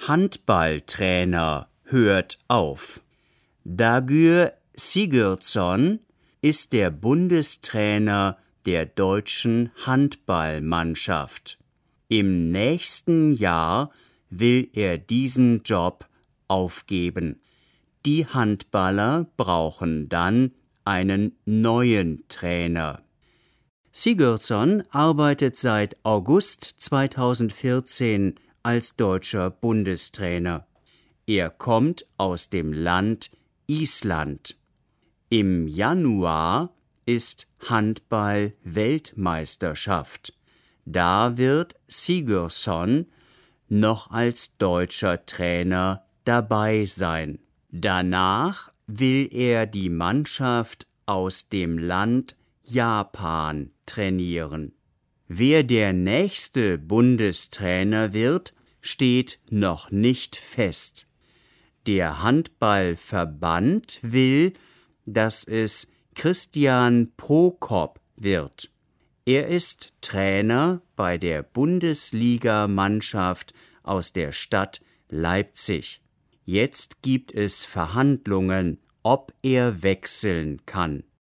Handballtrainer hört auf. Dagur Sigurdsson ist der Bundestrainer der deutschen Handballmannschaft. Im nächsten Jahr will er diesen Job aufgeben. Die Handballer brauchen dann einen neuen Trainer. Sigurdsson arbeitet seit August 2014 als deutscher Bundestrainer. Er kommt aus dem Land Island. Im Januar ist Handball-Weltmeisterschaft. Da wird Sigurdsson noch als deutscher Trainer dabei sein. Danach will er die Mannschaft aus dem Land Japan trainieren. Wer der nächste Bundestrainer wird, steht noch nicht fest. Der Handballverband will, dass es Christian Prokop wird. Er ist Trainer bei der Bundesligamannschaft aus der Stadt Leipzig. Jetzt gibt es Verhandlungen, ob er wechseln kann.